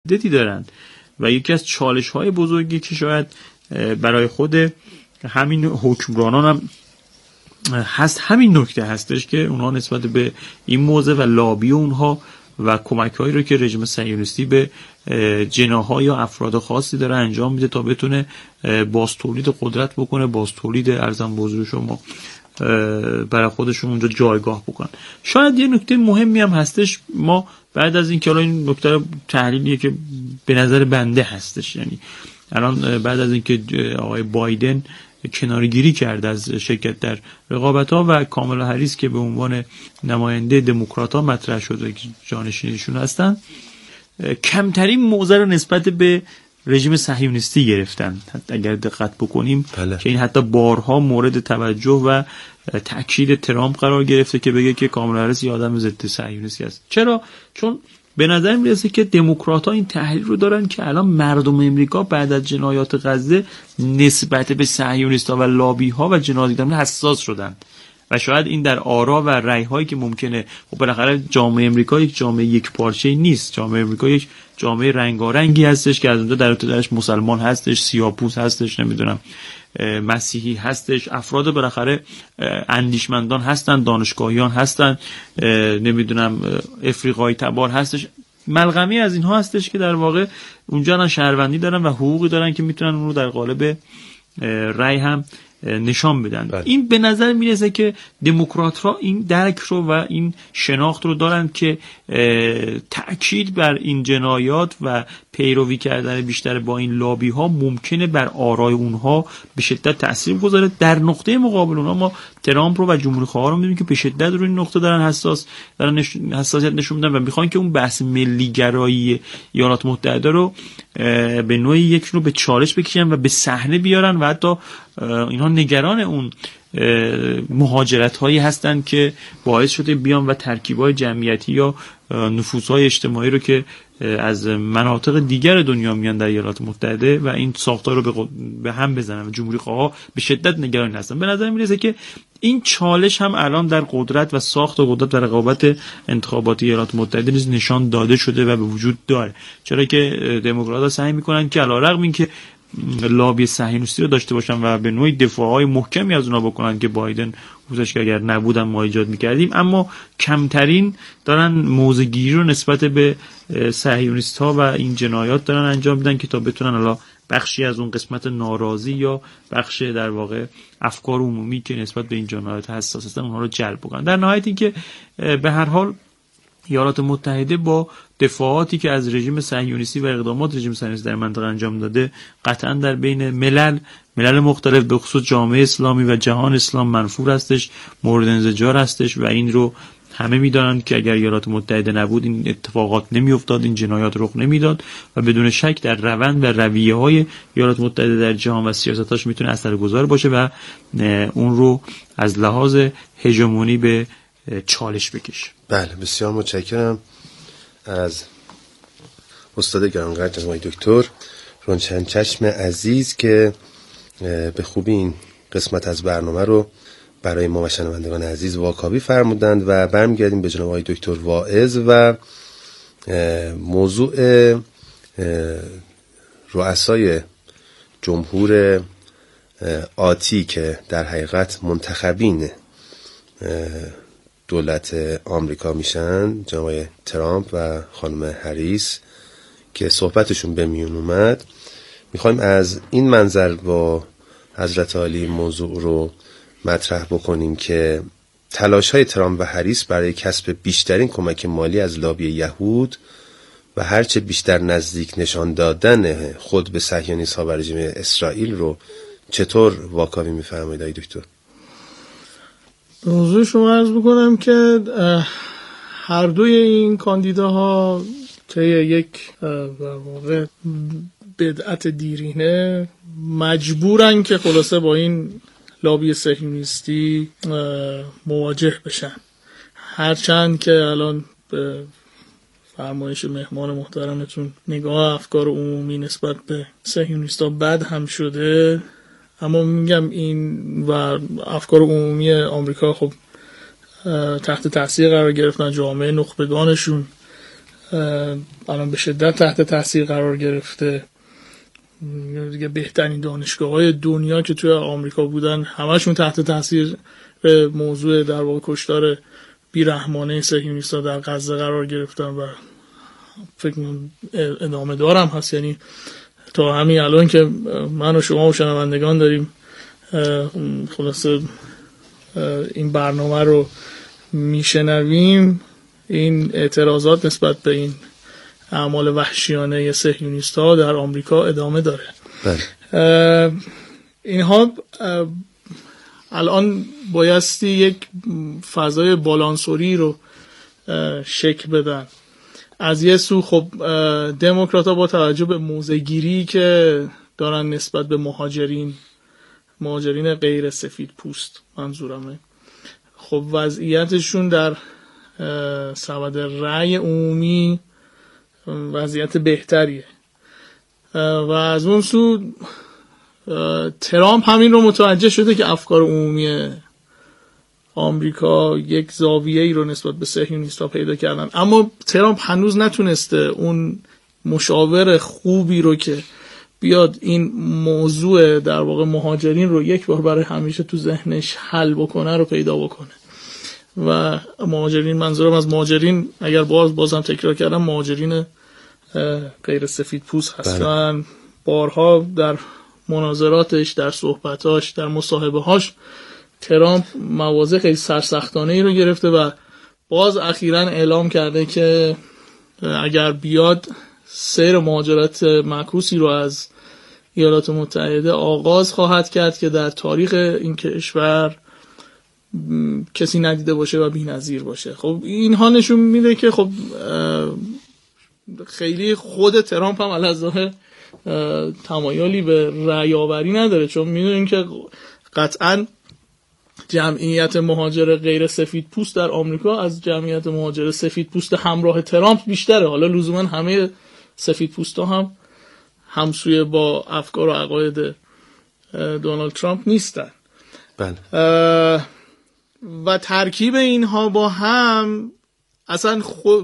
متعددی دارن و یکی از چالش‌های بزرگی که شاید برای خود همین حکمرانان هم هست همین نکته هستش که اونها نسبت به این موضوع و لابی اونها و کمک‌هایی رو که رژیم صهیونیستی به جناح‌ها یا افراد خاصی داره انجام میده تا بتونه بازتولید قدرت بکنه، بازتولید ارزم به حضور شما برای خودشون اونجا جایگاه بکنن. شاید یه نکته مهمی هم هستش، ما بعد از این که الان این نکته تحلیلیه که به نظر بنده هستش، یعنی الان بعد از این که آقای بایدن کنارگیری کرد از شرکت در رقابت‌ها و کامالا هریس که به عنوان نماینده دموکرات‌ها مطرح شده که جانشینشون هستن، کمترین موضع رو نسبت به رژیم صهیونیستی گرفتن. اگر دقت بکنیم که این حتی بارها مورد توجه و تأکید ترامپ قرار گرفته که بگه که کامالا هریس یه آدم ضد صهیونیستی است. چرا؟ چون به نظر میرسه که دموکرات‌ها این تحلیل رو دارن که الان مردم امریکا بعد از جنایات غزه نسبت به صهیونیست‌ها و لابی‌ها و جنایت‌ها حساس شدن و شاید این در آرا و رأی‌هایی که ممکنه، خب بالاخره جامعه امریکا یک جامعه یک پارچه‌ای نیست، جامعه امریکا یک جامعه رنگارنگی هستش که از اونجا در ابتداش مسلمان هستش، سیاه‌پوست هستش، نمیدونم مسیحی هستش، افراد بالاخره اندیشمندان هستن، دانشگاهیان هستن، نمیدونم افریقایی تبار هستش، ملغمه از اینها هستش که در واقع اونجا شهروندی دارن و حقوقی دارن که میتونن اون رو در قالب رأی هم نشان بدن. این به نظر میرسه که دموکرات‌ها این درک رو و این شناخت رو دارن که تأکید بر این جنایات و پیروی کردن بیشتر با این لابی ها ممکنه بر آرای اونها به شدت تأثیر بگذاره. در نقطه مقابل اونها ما ترامپ رو و جمهوری‌خواها رو می‌بینیم که به شدت روی این نقطه دارن حساسیت نشون میدن و میخوان که اون بحث ملی گرایی ایالات متحده رو به نوعی یک رو به چالش بکشن و به صحنه بیارن و حتی اینها نگران اون مهاجرت هایی هستن که باعث شده بیان و ترکیب‌های جمعیتی یا نفوذهای اجتماعی رو که از مناطق دیگر دنیا میان در ایالات متحده و این ساختار رو به هم بزنن و جمهوری خواها به شدت نگران هستن. به نظر میرسه که این چالش هم الان در قدرت و ساخت و قدرت و رقابت انتخاباتی ایالات متحده نیز نشان داده شده و به وجود داره، چرا که دموکرات‌ها سعی میکنن که علیرغم اینکه لابی صهیونیستی رو داشته باشن و به نوعی دفاعهای محکمی از اونا بکنن که بایدن گفتش که اگر نبودن ما ایجاد میکردیم، اما کمترین دارن موضع‌گیری رو نسبت به صهیونیست‌ها و این جنایات دارن انجام میدن که تا بتونن حالا بخشی از اون قسمت ناراضی یا بخش در واقع افکار عمومی که نسبت به این جنایات حساس هستن اونها رو جلب بکنن. در نهایت این که به هر حال ایالات متحده با دفاعاتی که از رژیم صهیونیستی و اقدامات رژیم صهیونیستی در منطقه انجام داده قطعا در بین ملل مختلف به خصوص جامعه اسلامی و جهان اسلام منفور هستش، مورد انزجار هستش و این رو همه میدونن که اگر ایالات متحده نبود این اتفاقات نمیافتاد، این جنایات رخ نمیداد و بدون شک در روند و رویه‌های ایالات متحده در جهان و سیاستاش میتونه اثرگذار باشه و اون رو از لحاظ هژمونی به چالش بکشه. بله، بسیار متشکرم از استاد گرانقدر جناب دکتر روشنچشم عزیز که به خوبی این قسمت از برنامه رو برای ما و شنوندگان عزیز واکاوی فرمودند و برمیگردیم به جناب دکتر واعظ و موضوع رؤسای جمهور آتی که در حقیقت منتخبین دولت آمریکا میشن، جناب ترامپ و خانم هریس که صحبتشون به میون اومد. میخوایم از این منظر با حضرت عالی موضوع رو مطرح بکنیم که تلاش های ترامپ و هریس برای کسب بیشترین کمک مالی از لابی یهود و هرچه بیشتر نزدیک نشان دادن خود به صهیونیست ها و رژیم اسرائیل رو چطور واکاوی میفرمایید آقای دکتر؟ به حضور شما عرض بکنم که هر دوی این کاندیداها طی یک در واقع بدعت دیرینه مجبورن که خلاصه با این لابی صهیونیستی مواجه بشن، هرچند که الان به فرمایش مهمان محترمتون نگاه افکار عمومی نسبت به صهیونیستا بد هم شده، اما میگم این و افکار عمومی آمریکا خب تحت تاثیر قرار گرفتن، جامعه نخبگانشون الان به شدت تحت تاثیر قرار گرفته. دیگه بهترین دانشگاه‌های دنیا که توی آمریکا بودن همشون تحت تاثیر موضوع در واقع کشتار بیرحمانه صهیونیست‌ها در غزه قرار گرفتن و فکر کنم ادامه دارم هست. یعنی تا همین الان که من و شما و شنوندگان داریم خلاصه این برنامه رو میشنویم، این اعتراضات نسبت به این اعمال وحشیانه صهیونیست‌ها در آمریکا ادامه داره. اینها الان بایستی یک فضای بالانسوری رو شکل بدن. از یه سو خب دموکرات‌ها با توجه به موضع‌گیری که دارن نسبت به مهاجرین غیر سفید پوست منظورمه، خب وضعیتشون در سبد رأی عمومی وضعیت بهتریه و از اون سو ترامپ همین رو متوجه شده که افکار عمومی آمریکا یک زاویه‌ای رو نسبت به صهیونیست‌ها پیدا کردن، اما ترامپ هنوز نتونسته اون مشاور خوبی رو که بیاد این موضوع در واقع مهاجرین رو یک بار برای همیشه تو ذهنش حل بکنه رو پیدا بکنه. و مهاجرین، منظورم از مهاجرین اگر بازم تکرار کردم، مهاجرین غیر سفید پوست هستن. بارها در مناظراتش، در صحبتاش، در مصاحبه‌هاش ترامپ مواضع خیلی سرسختانه‌ای رو گرفته و باز اخیراً اعلام کرده که اگر بیاد سیر مهاجرت معکوسی رو از ایالات متحده آغاز خواهد کرد که در تاریخ این کشور کسی ندیده باشه و بی‌نظیر باشه. خب اینها نشون میده که خب خیلی خود ترامپ هم علاوه تمایلی به رأی آوری نداره، چون میدونیم که قطعاً جمعیت مهاجر غیر سفید پوست در آمریکا از جمعیت مهاجر سفید پوست همراه ترامپ بیشتره. حالا لزوما همه سفید پوستا هم همسوی با افکار و عقاید دونالد ترامپ نیستن. بله. و ترکیب اینها با هم اصلا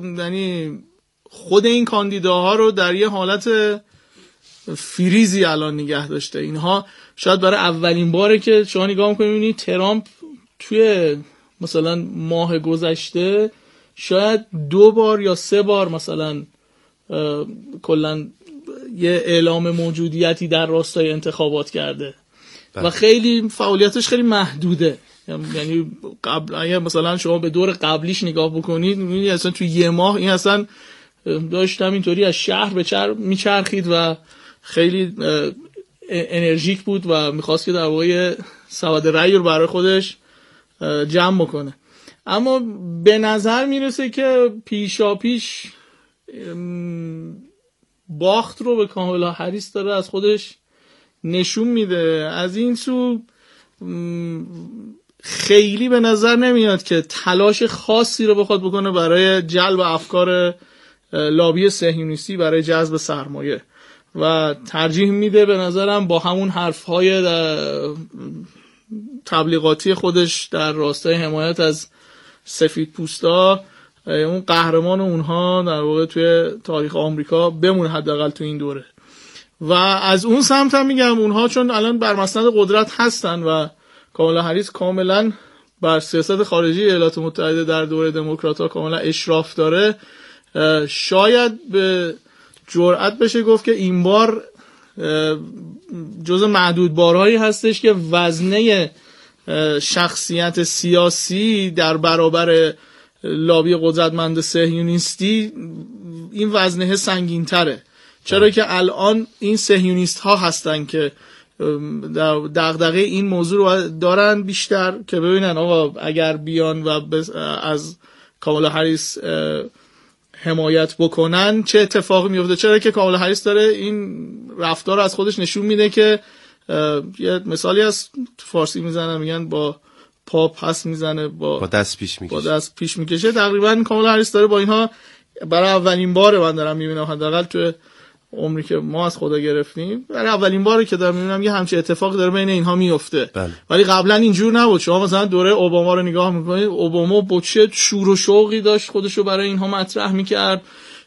خود این کاندیداها رو در یه حالت فریزی الان نگه داشته. اینها شاید برای اولین باره که شما نگاه می‌کنید می‌بینید ترامپ توی مثلا ماه گذشته شاید 2 بار یا 3 بار مثلا کلاً یه اعلام موجودیتی در راستای انتخابات کرده و خیلی فعالیتش خیلی محدوده. یعنی اگه مثلا شما به دور قبلیش نگاه بکنید می‌بینید اصلا توی یه ماه این اصلا داشت همینطوری از شهر به شهر میچرخید و خیلی انرژیک بود و میخواست که در واقع سواد رأی رو برای خودش جمع بکنه. اما به نظر میرسه که پیشا پیش باخت رو به کامالا هریس داره از خودش نشون میده. از این سو خیلی به نظر نمیاد که تلاش خاصی رو بخواد بکنه برای جلب افکار لابی صهیونیستی برای جذب سرمایه و ترجیح میده به نظرم با همون حرفهای تبلیغاتی خودش در راستای حمایت از سفید پوستا اون قهرمان اونها در واقع توی تاریخ آمریکا بمونه، حداقل تو این دوره. و از اون سمت هم میگم اونها چون الان بر مسند قدرت هستن و کامالا هریس کاملا بر سیاست خارجی ایالات متحده در دوره دموکرات‌ها کاملا اشراف داره، شاید به جرأت بشه گفت که این بار جزء معدود بارهایی هستش که وزنه شخصیت سیاسی در برابر لابی قدرتمند صهیونیستی این وزنه سنگین تره. چرا که الان این صهیونیست ها هستن که دغدغه این موضوع رو دارن بیشتر که ببینن آقا اگر بیان و از کامالا هریس حمایت بکنن چه اتفاقی میفته. چرا که کامالا هریس داره این رفتار از خودش نشون میده که یه مثالی از فارسی میزنن میگن با پا پس میزنه با دست پیش میکشه. تقریبا کامالا هریس داره با اینها برای اولین باره من دارم میبینم، حداقل تو عمری که ما از خدا گرفتیم برای اولین باره که دارم میبینم یه همچین اتفاقی داره بین اینها میفته. ولی قبلا اینجور نبود. شما مثلا دوره اوباما رو نگاه میکنید، اوباما با چه شور و شوقی داشت خودش رو برای اینها مطرح میکرد،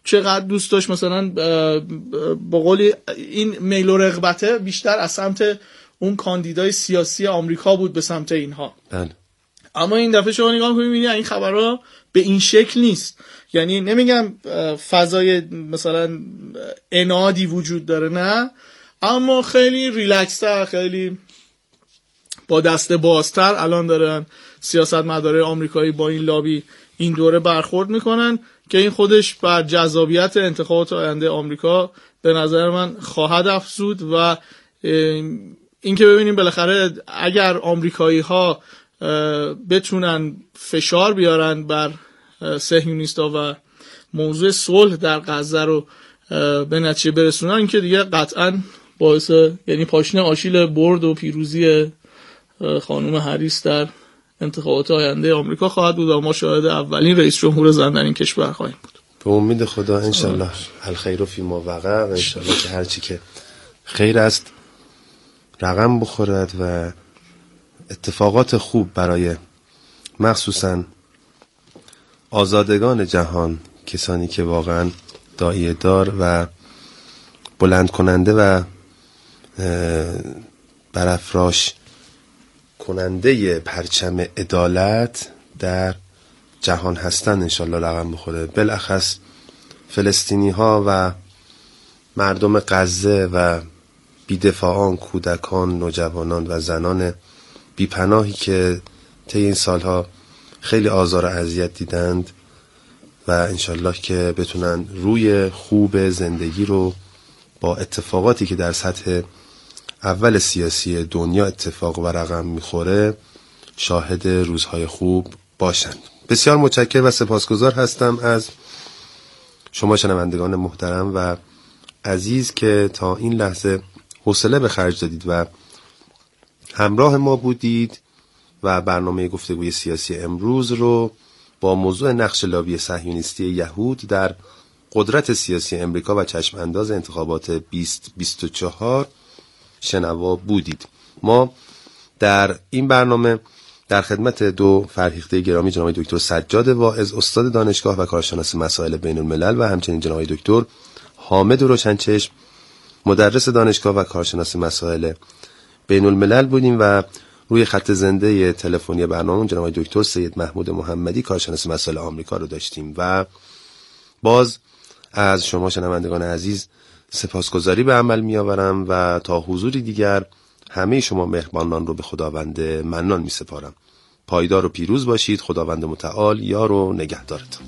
چقدر دوست داشت مثلا با قولی این میل و رغبته بیشتر از سمت اون کاندیدای سیاسی آمریکا بود به سمت اینها. اما این دفعه شما نگاه کنید می‌بینید این خبرها به این شکل نیست. یعنی نمیگم فضای مثلا انادی وجود داره، نه، اما خیلی ریلکس‌تر، خیلی با دست بازتر الان دارن سیاستمدارای آمریکایی با این لابی این دوره برخورد میکنن که این خودش بر جذابیت انتخابات آینده آمریکا به نظر من خواهد افزود و این که ببینیم بالاخره اگر آمریکایی ها بتونن فشار بیارن بر صهیونیستا و موضوع صلح در غزه رو به نتیجه برسونن، این که دیگه قطعا باعث یعنی پاشنه آشیل برد و پیروزی خانم هریس در انتخابات آینده آمریکا خواهد بود و ما شاهد اولین رئیس جمهور زن در این کشور خواهیم بود. به امید خدا انشالله الخیر فی ما وقع و انشالله که هرچی که خیر است رقم بخورد و اتفاقات خوب برای مخصوصا آزادگان جهان، کسانی که واقعا داعیه دار و بلند کننده و برافراش کننده پرچم عدالت در جهان هستن انشالله رقم بخوره. بالاخص فلسطینی ها و مردم غزه و بیدفاعان، کودکان، نوجوانان و زنان بیپناهی که طی این سالها خیلی آزار و اذیت دیدند و انشالله که بتونن روی خوب زندگی رو با اتفاقاتی که در سطح اول سیاسی دنیا اتفاق و رقم میخوره شاهد روزهای خوب باشند. بسیار متشکرم و سپاسگزار هستم از شما شنوندگان محترم و عزیز که تا این لحظه حوصله به خرج دادید و همراه ما بودید و برنامه گفتگوی سیاسی امروز رو با موضوع نقش لابی صهیونیستی یهود در قدرت سیاسی امریکا و چشم انداز انتخابات 2024 شنوا بودید. ما در این برنامه در خدمت دو فرهیخته گرامی جناب دکتر سجاد واعظ استاد دانشگاه و کارشناس مسائل بین الملل و همچنین جناب دکتر حامد روشنچشم مدرس دانشگاه و کارشناس مسائل بین الملل بودیم و روی خط زنده تلفنی برنامه جناب دکتر سید محمود محمدی کارشناس مسائل آمریکا رو داشتیم و باز از شما شنوندگان عزیز سپاسگزاری به عمل می آورم و تا حضوری دیگر همه شما مهربانان رو به خداوند منان می سپارم. پایدار و پیروز باشید. خداوند متعال یار و نگهدارتان.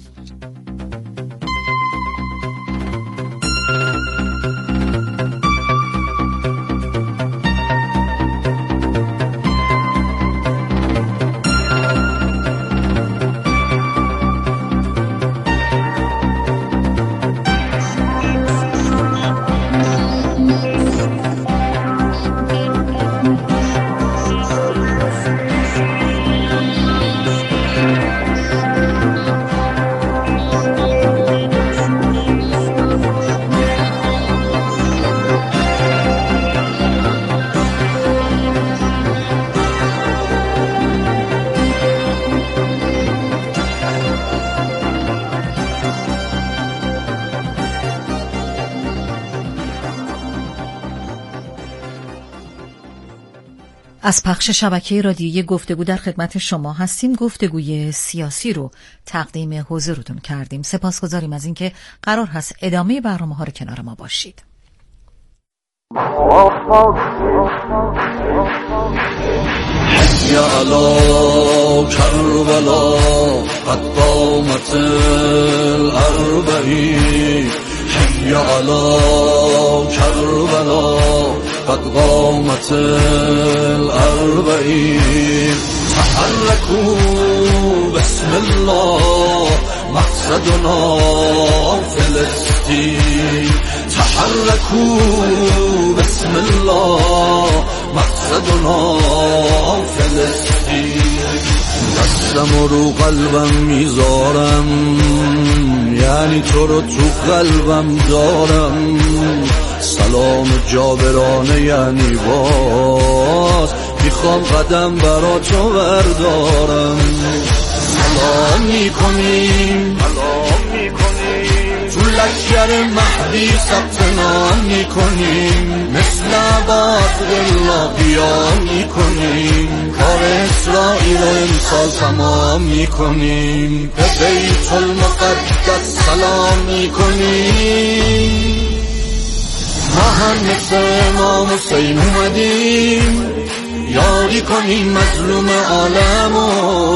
از پخش شبکه رادیویی گفتگو در خدمت شما هستیم. گفتگوی سیاسی رو تقدیم حضورتون کردیم. سپاسگزاریم از اینکه قرار هست ادامه برنامه‌ها رو کنار ما باشید. یا علا کربلا قد قامت الاربعین یا علا کربلا قد قامت الاربعین تحرکوا بسم الله مقصدنا فلسطین تحرکوا بسم الله مقصدنا فلسطین دستم رو قلبم میذارم یعنی تو رو تو قلبم دارم سلام جابرانه یعنی باز میخوام قدم برا تو بردارم سلام میکنیم تو لشکر مهدی ثبت نام میکنیم، مثل عباس الله قیام میکنیم، کار اسرائیل و امسال تمام میکنیم، به بیت المقدس سلام میکنیم. ما هم مثل امام حسین اومدیم، یاری کنیم مظلوم عالمو،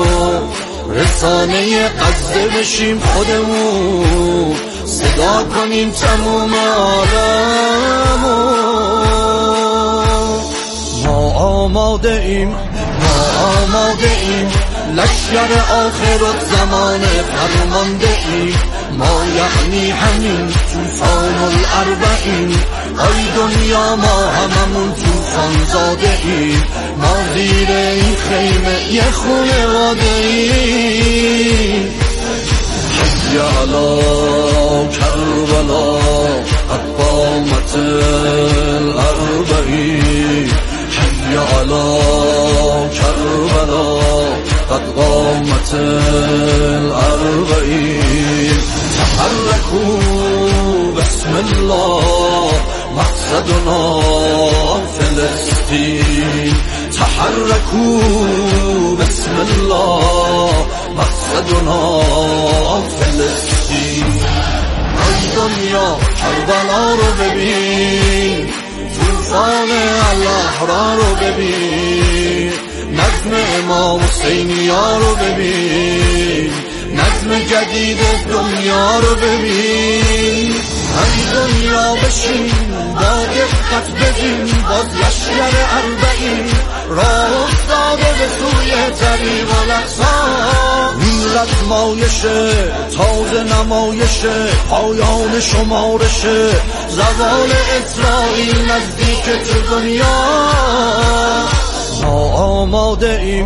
رسانه غزه بشیم خودمون، صدا کنیم تموم عالمو. ما آماده ایم لشکر آخرالزمان فرمانده ایم، ما یعنی همین طوفان الاربعین، آی دنیا ما هممون طوفان زاده ایم، ما زیر این خیمه یه خانواده ایم. حی علی کربلا قد قامت الاربعین، حی علی کربلا قد قامت الاربعین، تحرکوا بسم الله مقصدنا فلسطین، تحرکوا بسم الله مقصدنا فلسطین. ای دنیا کربلا رو ببین، طوفان الاحرار رو ببین، نظم امام حسینیا رو ببین، نظم جدید دنیا رو ببین. ای دنیا بشین با دقت ببین، باز لشکر اربعین راه افتاده به سوی طریق الاقصی. این رزمایشه تازه نمایشه، پایان شمارشه، زوال اسرائیل نزدیک تو دنیا. ما آماده ایم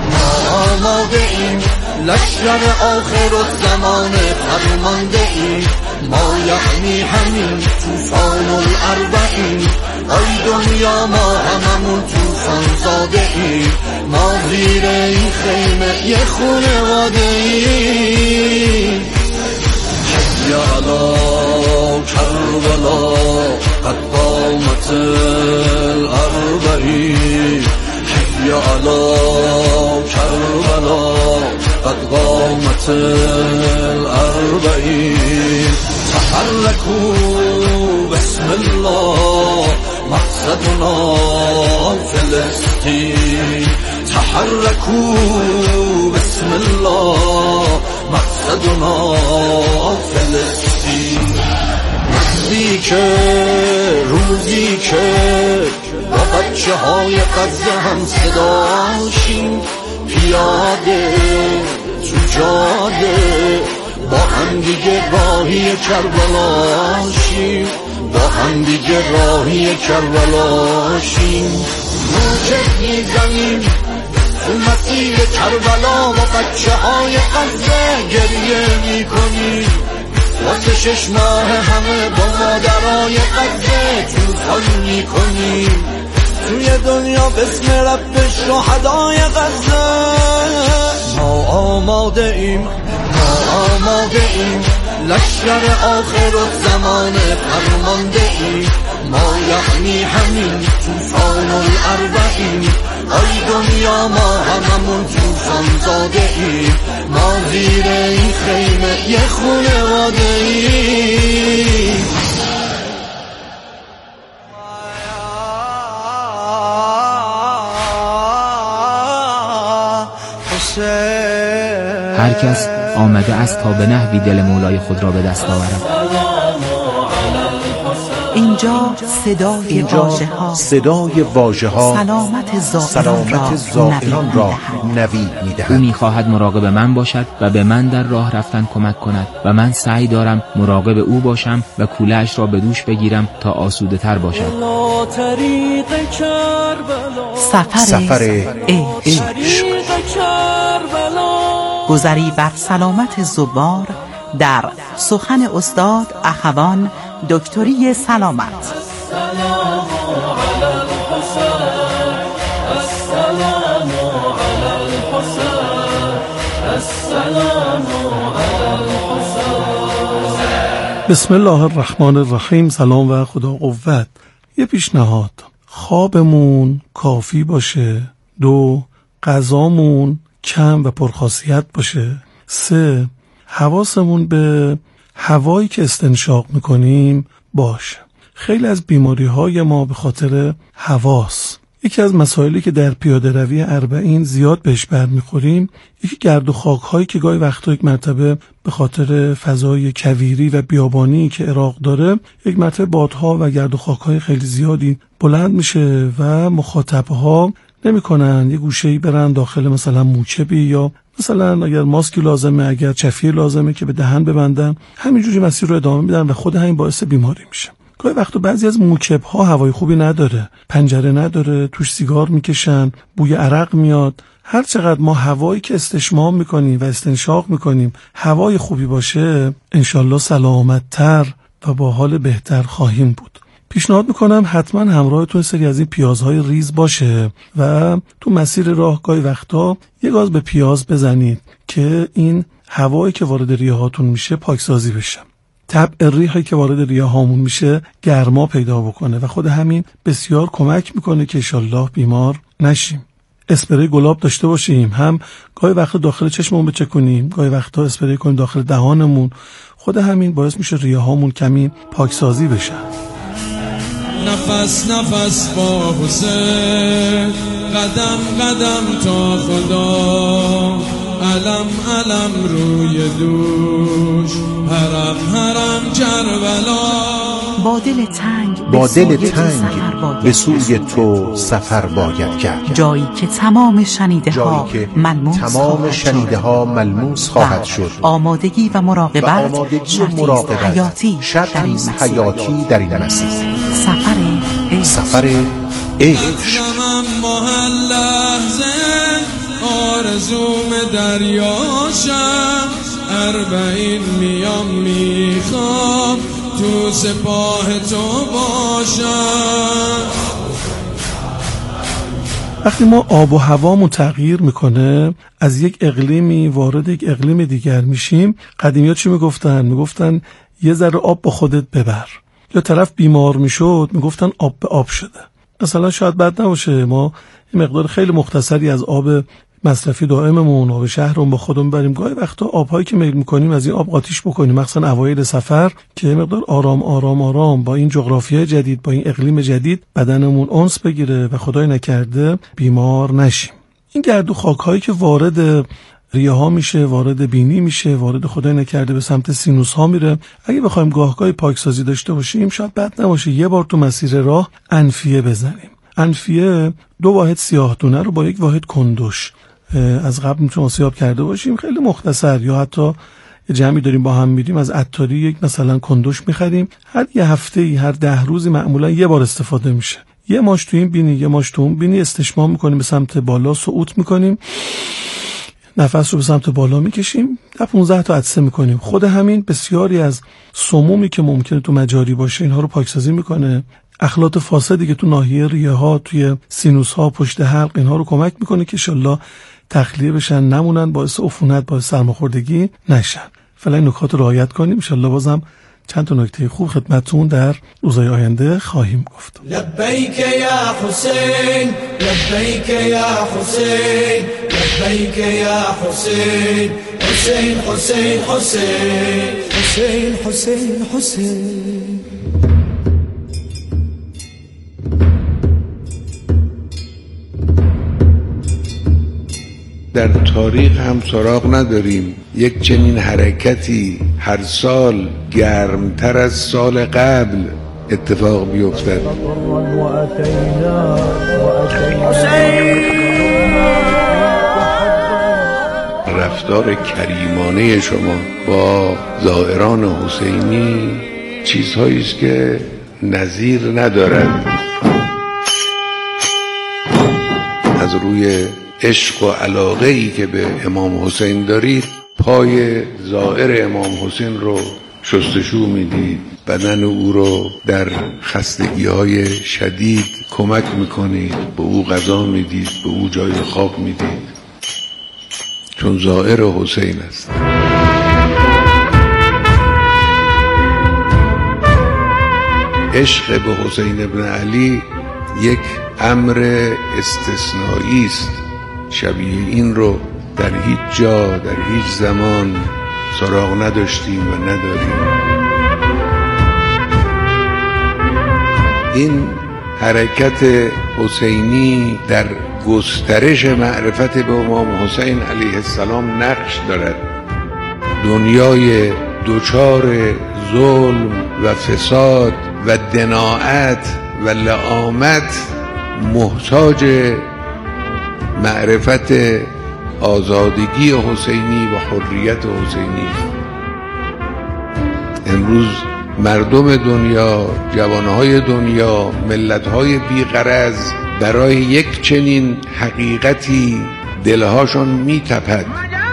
لشکر آخرالزمان فرمانده ایم، ما یعنی همین طوفان الاربعین، آی دنیا ما هممون طوفان زاده ایم، ما زیر این خیمه یه خانواده ایم. حی علی کربلا قد قامت الاربعین، حی علی کربلا قد قامت الاربعین، تحرکوا بسم الله مقصدنا فلسطین، تحرکوا بسم الله مقصدنا فلسطین. روزی که با بچه های غزه هم صداشیم، پیاده تو جاده با هم دیگه راهی کربلاشیم، با هم دیگه راهی کربلاشیم. موجب میزنیم تو مسیر کربلا، با بچه های غزه گریه میکنیم، واسه 6 ماه همه با مادرای غزه طوفان میکنیم، توی دنیا بسم رب شهدای غزه. ما آماده ایم لشکر آخرالزمان فرمانده ایم، ما یعنی همین طوفان الاربعین، آی دنیا ما هممون طوفان زاده ایم، ما زیر این خیمه یه خانواده ایم. هر کس آمده است تا به نحوی دل مولای خود را به دست آورد. اینجا صدای واژه‌ها سلامت زائران را نوید می‌دهد. او می‌خواهد مراقب من باشد و به من در راه رفتن کمک کند و من سعی دارم مراقب او باشم و کوله‌اش را به دوش بگیرم تا آسوده‌تر باشد. سفر عشق، گذری بر سلامت زوار در سخن استاد اخوان دکتری سلامت. بسم الله الرحمن الرحیم. سلام و خدا قوت. یه پیشنهاد: خوابمون کافی باشه. 2. غذامون کم و پرخاصیت باشه. 3. حواسمون به هوایی که استنشاق میکنیم باشه. خیلی از بیماری‌های ما به خاطر هواست. یکی از مسائلی که در پیاده روی 40 زیاد بهش برمیخوریم، یکی گرد و خاک‌هایی که گاهی وقتا یک مرتبه به خاطر فضای کویری و بیابانی که عراق داره، یک مرتبه بادها و گرد و خاک‌های خیلی زیادی بلند میشه و مخاطبها نمی‌کنن یه گوشه‌ای برن داخل مثلا موکبی، یا مثلا اگر ماسکی لازمه، اگر چفیه لازمه که به دهن ببندن، همینجوری مسیر رو ادامه میدن و خود همین باعث بیماری میشه. گاهی وقتا بعضی از موکب‌ها هوای خوبی نداره، پنجره نداره، توش سیگار میکشن، بوی عرق میاد. هر چقدر ما هوایی که استشمام میکنیم و استنشاق میکنیم هوای خوبی باشه، انشالله سلامت‌تر و با حال بهتر خواهیم بود. پیشنهاد میکنم حتما همراهتون سری از این پیازهای ریز باشه و تو مسیر راه گاهی وقتا یه گاز به پیاز بزنید که این هوایی که وارد ریه‌هاتون میشه پاکسازی بشه. طبع ریحی که وارد ریه هامون میشه گرما پیدا بکنه و خود همین بسیار کمک میکنه که انشالله بیمار نشیم. اسپری گلاب داشته باشیم، هم گاهی وقتا داخل چشممون بچکونیم، گاهی وقتا اسپری کنیم داخل دهانمون. خود همین باعث میشه ریه هامون کمی پاکسازی بشه. نفس نفس با حسین، قدم قدم تا خدا، علم علم روی دوش، حرم حرم کربلا. با دل تنگ به سوی تو سفر باید کرد. جایی که تمام شنیده ها ملموس خواهد شد. آمادگی و مراقبت شرطی حیاتی در این مسیر. سفر عشق. آرزوم دریاشم، 40 میام میخوام تو سپاه تو باشم. وقتی ما آب و هوامون تغییر میکنه، از یک اقلیمی وارد یک اقلیم دیگر میشیم، قدیمی ها چی میگفتن یه ذره آب با خودت ببر. یا طرف بیمار میشد میگفتن آب به آب شده. مثلا شاید بد نباشه ما یه مقدار خیلی مختصری از آب مصرفی دائممون، آب شهرمون با خودمون بریم. گاهی وقتا آب‌هایی که میل می‌کنیم از این آب قاطیش بکنیم، مثلا اوایل سفر که مقدار آرام آرام آرام با این جغرافیای جدید، با این اقلیم جدید بدنمون انس بگیره و خدای نکرده بیمار نشیم. این گرد و خاک‌هایی که وارد ریه ها میشه، وارد بینی میشه، وارد خدای نکرده به سمت سینوس ها میره، اگه بخوایم گاهگاهی پاکسازی داشته باشیم شاید بد نباشه یه بار تو مسیر راه انفیه بزنیم. انفیه 2 واحد سیاه دونه رو با 1 واحد کندوش از قبل میتونیم آسیاب کرده باشیم، خیلی مختصر، یا حتی یه جمعی داریم با هم میریم از عطاری یک مثلا کندوش میخریم، هر یه هفته‌ای هر 10 روزی معمولا یه بار استفاده میشه. یه ماش تو این بینی یه ماش تو اون بینی استشمام میکنیم، به سمت بالا صعود میکنیم، نفس رو به سمت بالا میکشیم، 15 تا عطسه میکنیم. خود همین بسیاری از سمومی که ممکنه تو مجاری باشه اینها رو پاکسازی میکنه. اخلاط فاسدی که تو ناحیه ریه ها، توی سینوس ها، پشت حلق، اینها رو کمک میکنه که انشالله تخلیه بشن، نمونن، باعث عفونت، باعث سرماخوردگی نشن. فعلا این نکات رو رعایت کنیم. انشالله بازم چند تا نکته خوب خدمتتون در روزهای آینده خواهیم گفت. لبیک یا حسین، لبیک یا حسین، لبیک یا حسین، حسین حسین حسین، حسین حسین حسین. در تاریخ هم سراغ نداریم یک چنین حرکتی هر سال گرمتر از سال قبل اتفاق بیفتد. رفتار کریمانه شما با زائران حسینی چیزهایی است که نظیر ندارد. از روی عشق و علاقه‌ای که به امام حسین دارید، پای زائر امام حسین رو شستشو میدید، بدن او رو در خستگی‌های شدید کمک میکنید، به او غذا میدید، به او جای خواب میدید، چون زائر حسین است. عشق به حسین ابن علی یک امر استثنایی است. شبیه این رو در هیچ جا در هیچ زمان سراغ نداشتیم و نداریم. این حرکت حسینی در گسترش معرفت به امام حسین علیه السلام نقش دارد. دنیای دوچار ظلم و فساد و دناعت و لعامت محتاج معرفت آزادگی حسینی و حریت حسینی. امروز مردم دنیا، جوانهای دنیا، ملتهای بیغرض برای یک چنین حقیقتی دلهاشون میتپد.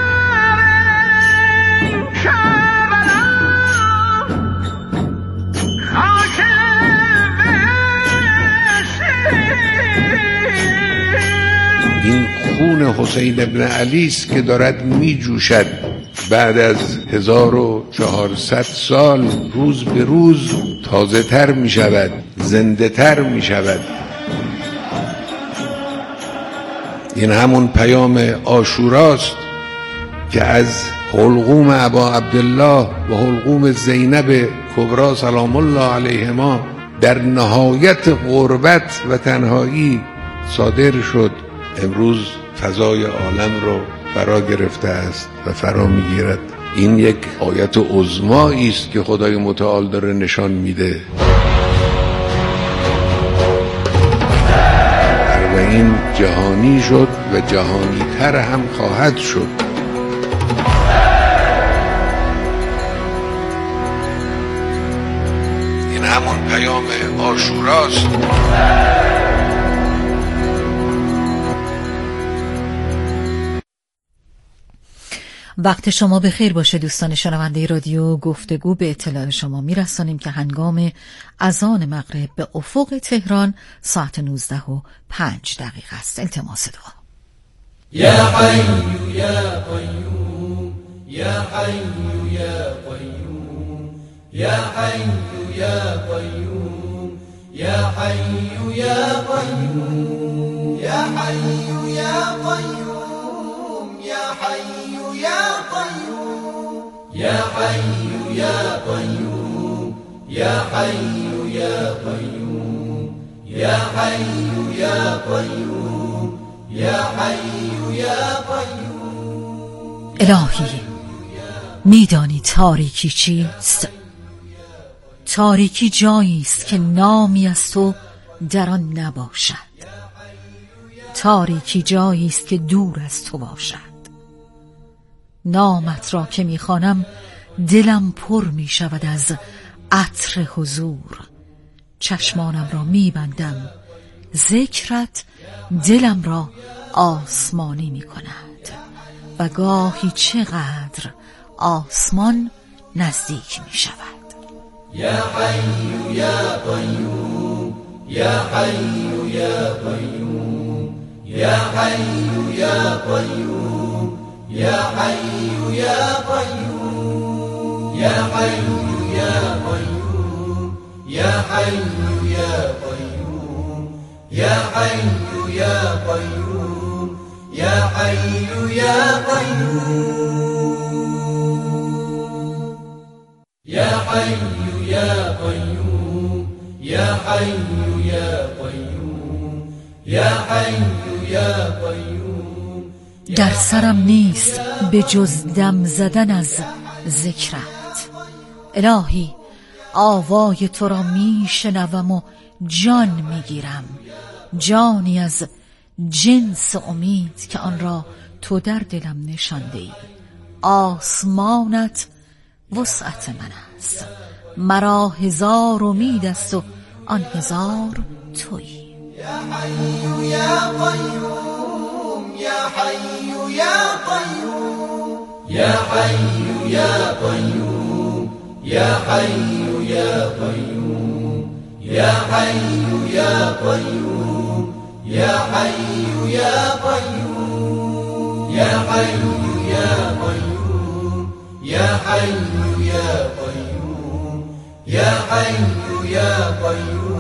این خون حسین ابن علی است که دارد می جوشد. بعد از 1400 سال روز به روز تازه تر می شود، زنده تر می شود. این همون پیام عاشوراست که از حلقوم ابا عبدالله و حلقوم زینب کبری سلام الله علیهما در نهایت غربت و تنهایی صادر شد. امروز فضای عالم رو فرا گرفته است و فرا میگیرد. این یک آیت عظمایی است که خدای متعال داره نشان میده. اربعین جهانی شد و جهانی تر هم خواهد شد. این همون پیام عاشوراست. وقت شما بخیر باشه دوستان شنونده رادیو گفتگو. به اطلاع شما میرسانیم که هنگام اذان مغرب به افق تهران ساعت 19:05 است. التماس دعا. یا حی یا قیوم یا حی یا قیوم یا حی یا قیوم یا حی یا قیوم یا حی یا قیوم یا حی یا قیوم یا حی یا قیوم یا حی یا قیوم یا حی یا قیوم یا حی یا قیوم. الهی میدانی تاریکی چیست؟ تاریکی جایی است که نامی از تو در آن نباشد. تاریکی جایی است که دور از تو باشد. نامت را که میخوانم دلم پر میشود از عطر حضور. چشمانم را میبندم، ذکرت دلم را آسمانی میکند و گاهی چقدر آسمان نزدیک میشود. یا حی یا قیوم یا حی یا قیوم یا حی یا قیوم یا حی یا قیوم یا حی یا قیوم یا حی یا قیوم یا حی یا قیوم یا حی یا قیوم یا حی یا قیوم یا حی یا قیوم یا حی یا قیوم. در سرم نیست به جز دم زدن از ذکرت. الهی آوای تو را میشنوم و جان میگیرم، جانی از جنس امید که آن را تو در دلم نشانده ای. آسمانت وسعت من است، مرا هزار امید است و آن هزار تویی. یا حی یا قیوم یا حی یا قیوم یا حی یا قیوم یا حی یا قیوم یا حی یا قیوم یا حی یا قیوم یا حی یا قیوم یا حی یا قیوم يا حي يا قيوم